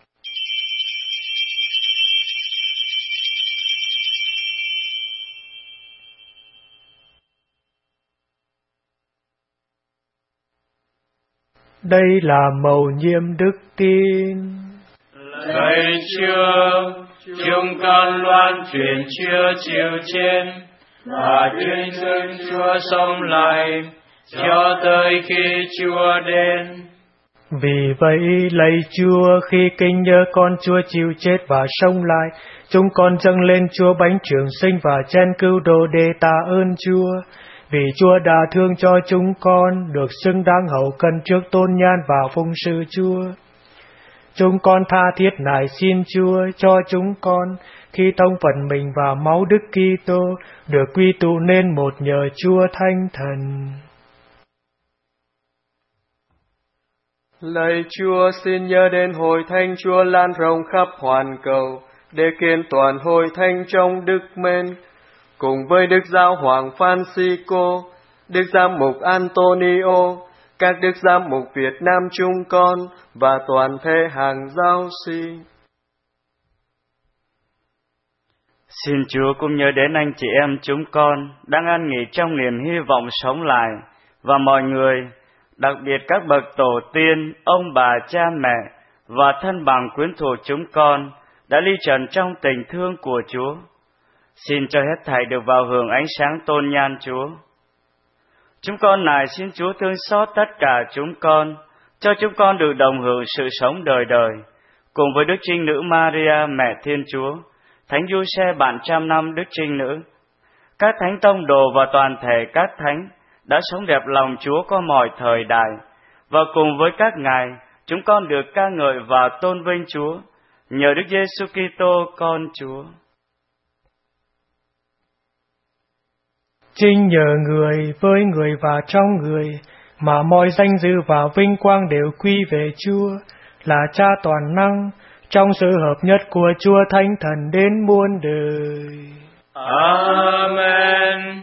Đây là mầu nhiệm đức tin. Lạy Chúa, chúng con loan truyền Chúa chịu chết và tuyên xưng Chúa sống lại cho tới khi Chúa đến. Vì vậy, lạy Chúa, khi kinh nhớ con Chúa chịu chết và sống lại, chúng con dâng lên Chúa bánh trường sinh và chén cứu độ để tạ ơn Chúa. Vì Chúa đã thương cho chúng con, được xứng đáng hậu cân trước tôn nhan và phụng sự Chúa. Chúng con tha thiết nài xin Chúa cho chúng con, khi tông phần mình vào máu Đức Kitô, được quy tụ nên một nhờ Chúa Thánh Thần. Lạy Chúa, xin nhớ đến hội thánh Chúa lan rộng khắp hoàn cầu, để kiện toàn hội thánh trong đức mến, cùng với Đức Giáo Hoàng Francisco, Đức Giám mục Antonio, các Đức Giám mục Việt Nam chúng con và toàn thể hàng giáo sĩ. Xin Chúa cũng nhớ đến anh chị em chúng con đang an nghỉ trong niềm hy vọng sống lại, và mọi người, đặc biệt các bậc tổ tiên, ông bà, cha mẹ và thân bằng quyến thuộc chúng con đã ly trần trong tình thương của Chúa. Xin cho hết thảy được vào hưởng ánh sáng tôn nhan Chúa. Chúng con nài xin Chúa thương xót tất cả chúng con, cho chúng con được đồng hưởng sự sống đời đời, cùng với Đức Trinh Nữ Maria, Mẹ Thiên Chúa, Thánh Giuse bạn trăm năm Đức Trinh Nữ, các thánh tông đồ và toàn thể các thánh đã sống đẹp lòng Chúa qua mọi thời đại, và cùng với các ngài, chúng con được ca ngợi và tôn vinh Chúa, nhờ Đức Giêsu Kitô con Chúa. Chính nhờ người, với người và trong người, mà mọi danh dự và vinh quang đều quy về Chúa, là Cha toàn năng, trong sự hợp nhất của Chúa Thánh Thần đến muôn đời. Amen.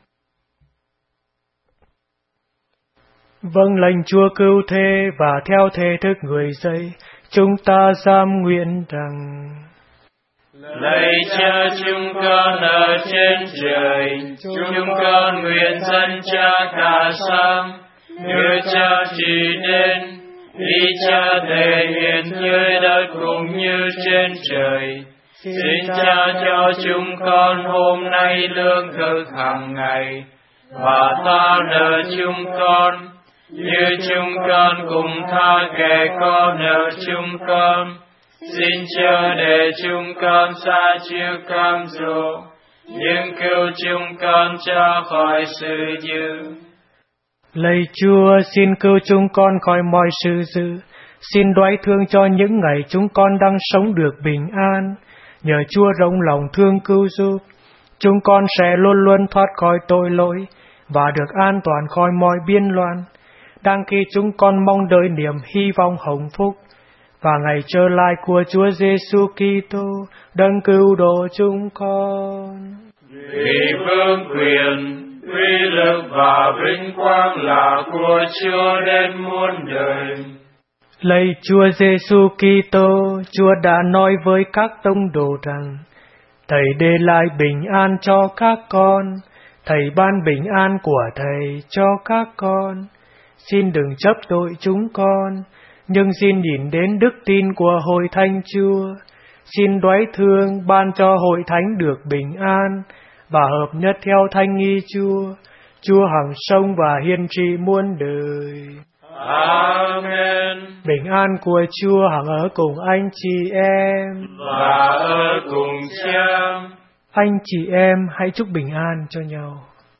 Vâng lệnh Chúa cứu thế và theo thể thức người dạy, chúng ta giam nguyện rằng: Lạy Cha chúng con ở trên trời, chúng con nguyện dân Cha cả sáng, đưa Cha chỉ đến, ý Cha thể hiện dưới đất cũng như trên trời. Xin Cha cho chúng con hôm nay lương thực hàng ngày, và tha nợ chúng con, như chúng con cũng tha kẻ có nợ chúng con. Xin chớ để chúng con xa chiêu cam dỗ, nhưng cứu chúng con ra khỏi sự dữ. Lạy Chúa, xin cứu chúng con khỏi mọi sự dữ. Xin đoái thương cho những ngày chúng con đang sống được bình an. Nhờ Chúa rộng lòng thương cứu giúp, chúng con sẽ luôn luôn thoát khỏi tội lỗi và được an toàn khỏi mọi biên loạn, đang khi chúng con mong đợi niềm hy vọng hồng phúc và ngày trở lại của Chúa Giêsu Kitô, đấng cứu độ chúng con. Vì vương quyền, uy lực và vinh quang là của Chúa đến muôn đời. Lạy Chúa Giêsu Kitô, Chúa đã nói với các tông đồ rằng: Thầy để lại bình an cho các con, Thầy ban bình an của Thầy cho các con. Xin đừng chấp tội chúng con, nhưng xin nhìn đến đức tin của Hội Thánh Chúa. Xin đoái thương ban cho Hội Thánh được bình an và hợp nhất theo Thánh ý Chúa, Chúa hằng sống và hiền trị muôn đời. Amen. Bình an của Chúa hằng ở cùng anh chị em và ở cùng Cha. Anh chị em hãy chúc bình an cho nhau.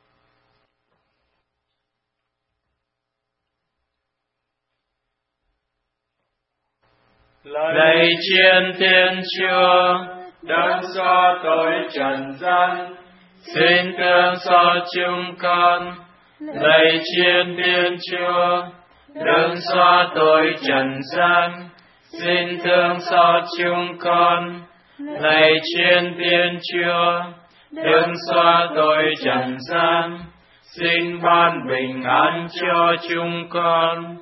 Lạy Thiên Thiên Chúa, đấng xóa tội trần gian, xin thương xót chúng con. Lạy Thiên Thiên Chúa, đấng xóa tội trần gian, xin thương xót chúng con. Lạy Thiên Thiên Chúa, đấng xóa tội trần gian, xin ban bình an cho chúng con.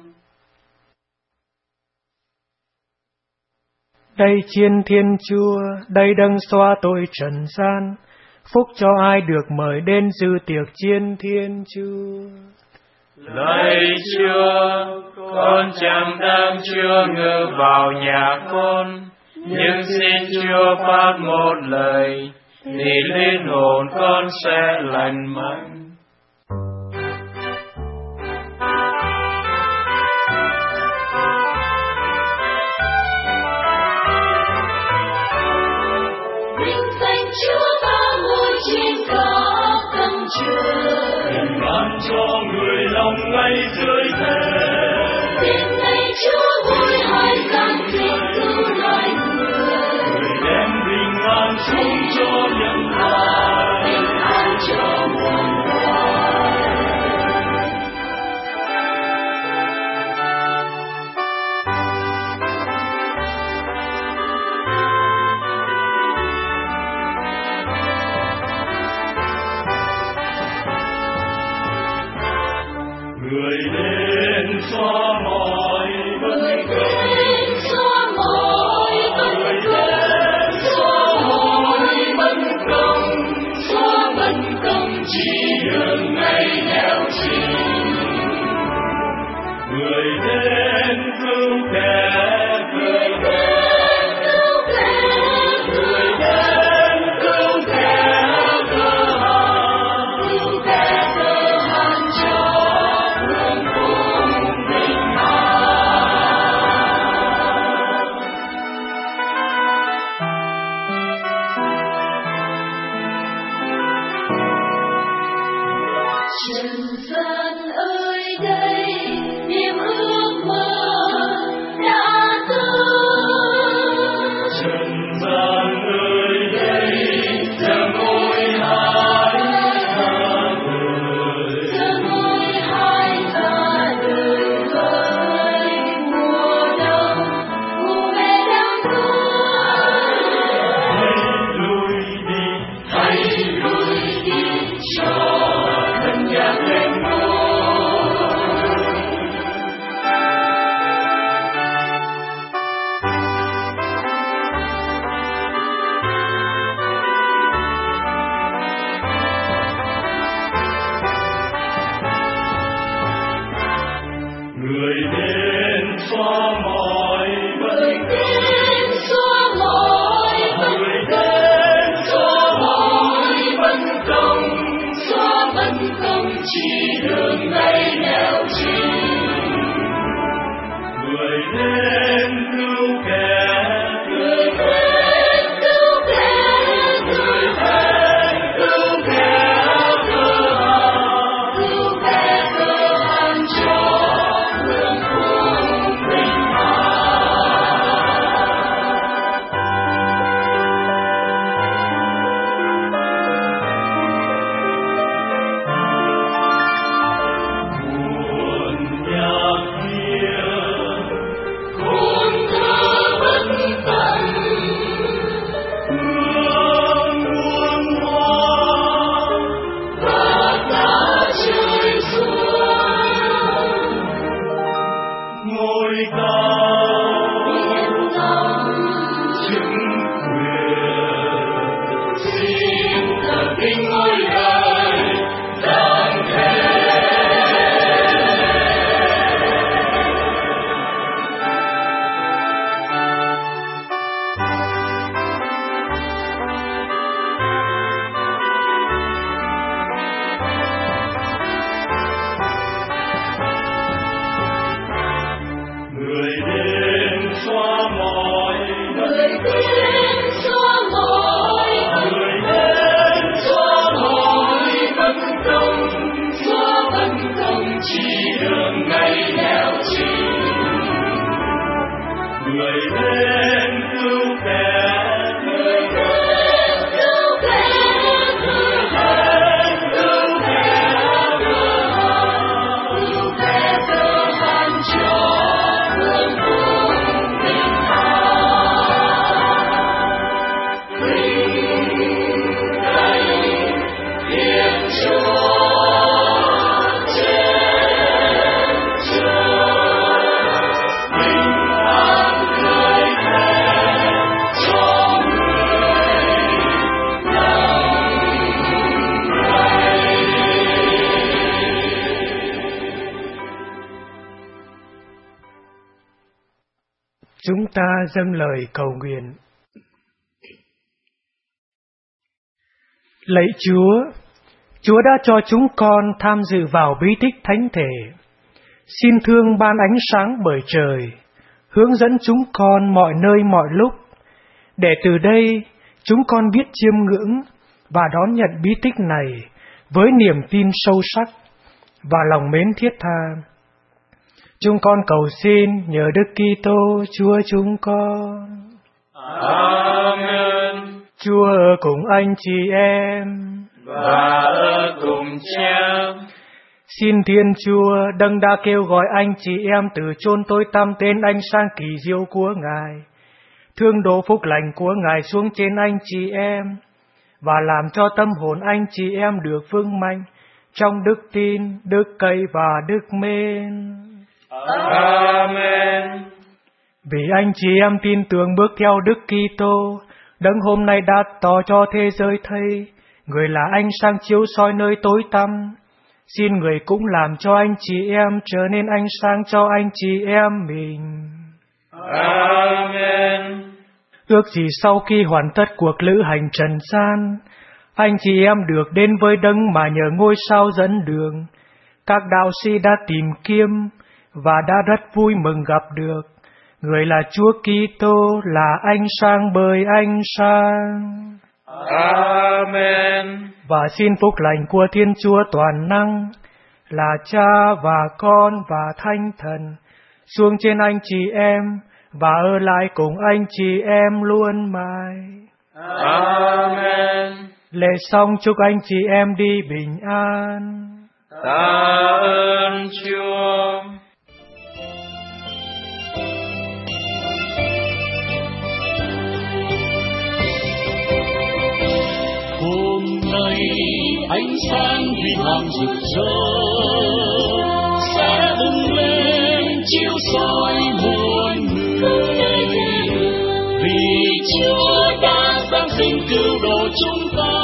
Đây Thiên Thiên Chúa, đây đấng xóa tội trần gian, phúc cho ai được mời đến dự tiệc Thiên Thiên Chúa. Lạy Chúa, con chẳng đáng Chúa ngự vào nhà con, nhưng xin Chúa phát một lời, thì linh hồn con sẽ lành mạnh. Chúa ba ngôi trên khắp tầng trời, bình an cho người lòng ngay dưới thế. Xin lạy Chúa vui hai gian thiên cứu loài người đem bình an xuống cho nhân loại, bình an cho muôn loài. người đến xóa mọi bất công, xóa mọi bất công, xóa mọi bất công, xóa bất công chỉ đường ngày nẻo trình. Chúng ta dâng lời cầu nguyện. Lạy Chúa, Chúa đã cho chúng con tham dự vào bí tích thánh thể. Xin thương ban ánh sáng bởi trời, hướng dẫn chúng con mọi nơi mọi lúc, để từ đây chúng con biết chiêm ngưỡng và đón nhận bí tích này với niềm tin sâu sắc và lòng mến thiết tha. Chúng con cầu xin nhờ Đức Kitô Chúa chúng con. Amen. Chúa ở cùng anh chị em và ở cùng Cha. Xin Thiên Chúa đấng đã kêu gọi anh chị em từ chốn tối tăm đến ánh sáng kỳ diệu của Ngài, thương đổ phúc lành của Ngài xuống trên anh chị em và làm cho tâm hồn anh chị em được vững mạnh trong đức tin, đức cậy và đức mến. Amen. Vì anh chị em tin tưởng bước theo Đức Kitô, đấng hôm nay đã tỏ cho thế giới thấy, người là ánh sáng chiếu soi nơi tối tăm, Xin Người cũng làm cho anh chị em trở nên ánh sáng cho anh chị em mình. Amen. Ước gì sau khi hoàn tất cuộc lữ hành trần gian, anh chị em được đến với Đấng mà nhờ ngôi sao dẫn đường, các đạo sĩ đã tìm kiếm và đã rất vui mừng gặp được. Người là Chúa Kitô, là ánh sáng bởi ánh sáng. Amen. Và xin phúc lành của Thiên Chúa toàn năng, là Cha và Con và Thánh Thần, xuống trên anh chị em và ở lại cùng anh chị em luôn mãi. Amen. Lễ xong chúc anh chị em đi bình an. Tạ ơn Chúa. Hôm nay ánh sáng huy hoàng rực rỡ sẽ bừng lên chiếu soi muôn người, vì Chúa đã giáng sinh cứu độ chúng ta,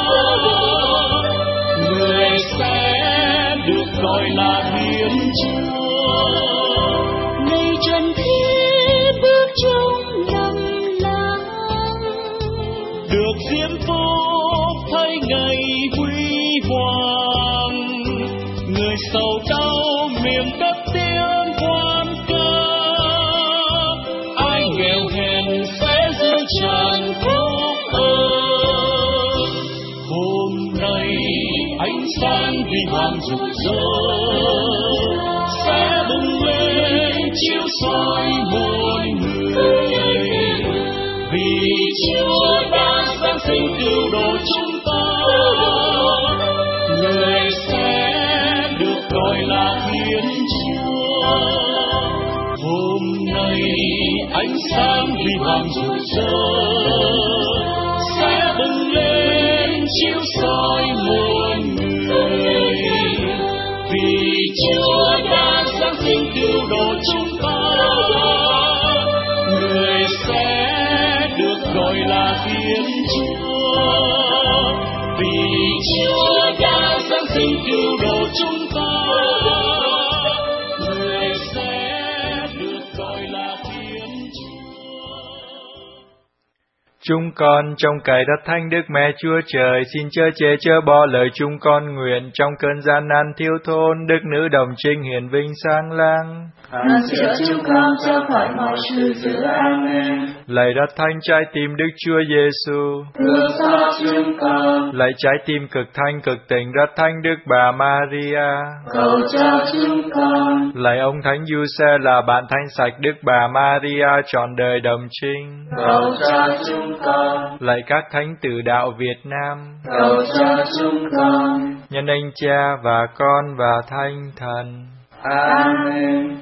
người sẽ được gọi là Thiên Chúa. Ngày trần thế bước trong lầm lắng, được diễm phúc thấy ngày huy hoàng, người sầu đau miền đất tiếng quan ca, ai nghèo hèn sẽ giữ tràn phúc ơn. Hôm nay ánh sáng huy hoàng rực rỡ sẽ bừng lên chiếu soi muôn người, vì Chúa đã giáng sinh cứu độ chúng ta, người sẽ được gọi là Thiên Chúa. Hôm nay ánh sáng huy hoàng rực rỡ sẽ bừng lên chiếu soi muôn người, vì Chúa đã giáng sinh cứu độ chúng ta, người sẽ được gọi là Thiên Chúa. Vì Chúa đã giáng sinh cứu độ chúng ta, người sẽ được gọi là Thiên Chúa. Chúng con trong cậy đất thánh Đức Mẹ Chúa Trời xin chớ chê chớ bỏ lời chúng con nguyện trong cơn gian nan thiếu thốn, Đức Nữ Đồng Trinh hiển vinh sáng lang. Ngài chữa chúng con cho khỏi mọi sự dữ. Amen. Lạy đất thánh trái tim Đức Chúa Giêsu, Thương xót chúng con. lạy trái tim cực thanh cực tình đất thánh Đức Bà Maria, Cầu cho chúng con. lạy ông Thánh Giuse là bạn thánh sạch Đức Bà Maria trọn đời đồng trinh, Cầu cho chúng con. lạy các thánh tử đạo Việt Nam, Cầu cho chúng con. nhân anh Cha và Con và Thánh Thần. Amen.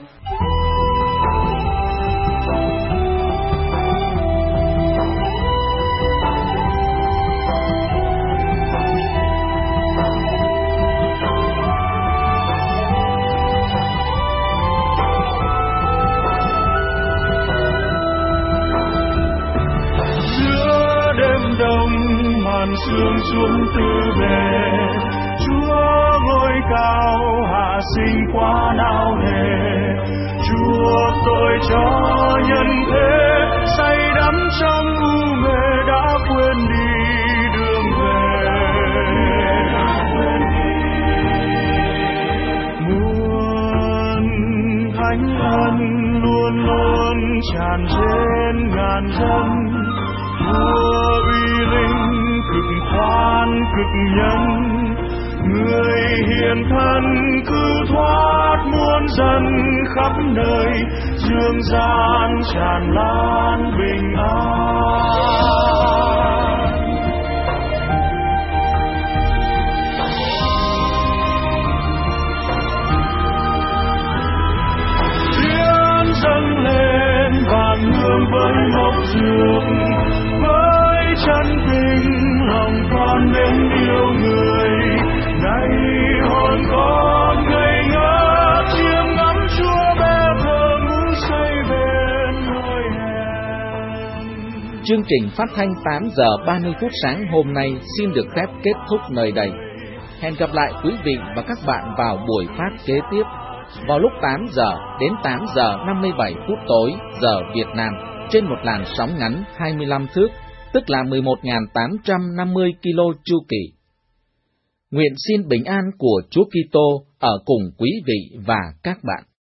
Giữa đêm đông màn sương xuống từ bề, Chúa ngôi cao hạ sinh quá nào nề. Chúa tội cho nhân thế say đắm trong u mê, đã quên đi đường về. Muôn thánh ân luôn luôn tràn trên ngàn dân, Chúa uy linh cực khoan cực nhân, người hiền thân cứ thoát muôn dân khắp nơi, dương gian tràn lan bình an. Thiên dâng lên vàng hương với mộc dược, với chân tình lòng con mến yêu người. Nay hồn con ngây ngất chiêm ngắm Chúa bé thơ ngủ say bên nơi hèn. Chương trình phát thanh 8 giờ 30 phút sáng hôm nay xin được phép kết thúc nơi đây. Hẹn gặp lại quý vị và các bạn vào buổi phát kế tiếp vào lúc 8 giờ đến 8 giờ 57 phút tối giờ Việt Nam trên một làn sóng ngắn 25 thước, tức là 11.850 kilo chu kỳ. Nguyện xin bình an của Chúa Kitô ở cùng quý vị và các bạn.